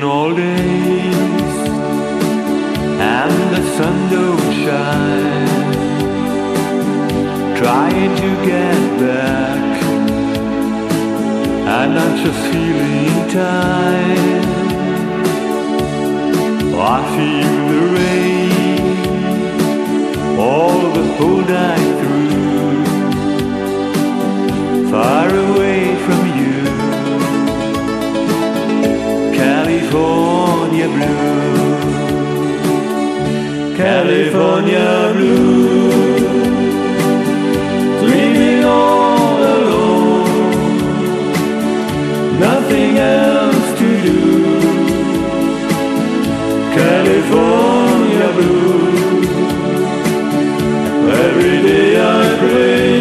Working all days and the sun don't shine, trying to get back, and I'm just feeling tired. I feel the rain all the whole night through, far away from you, California blue, California blue, dreaming all alone, nothing else to do, California blue. Every day I pray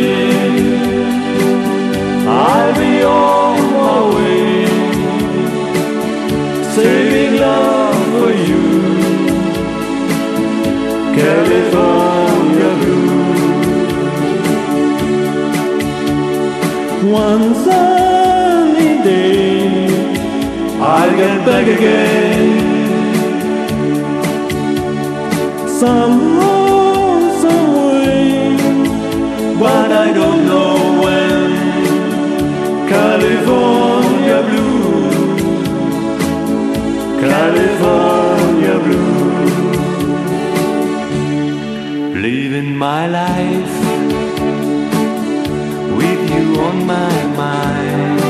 I'll be on my way, saving love for you, California blue. One sunny day I'll get back again, somehow, some way, but I don't know when, California blue, California blue. Living my life with you on my mind,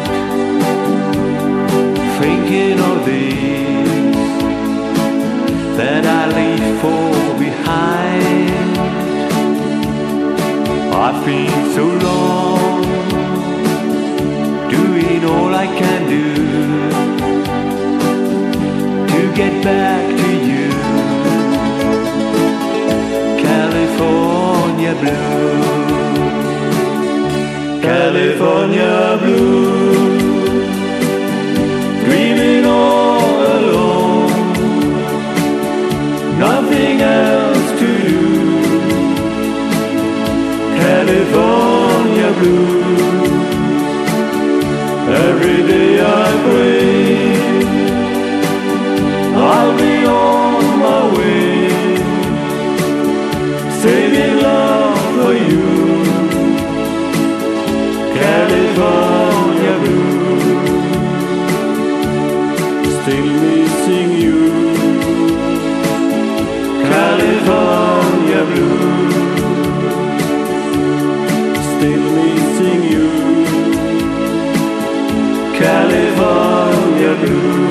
thinking of this that I leave for behind. I've been so long doing all I can do to get back to you, California blue, California blue, dreaming all alone, nothing else to do, California blue. Every day I pray I'll be on my way, saving love for you, California blue. Still missing you, California blue. Still missing you, California blue.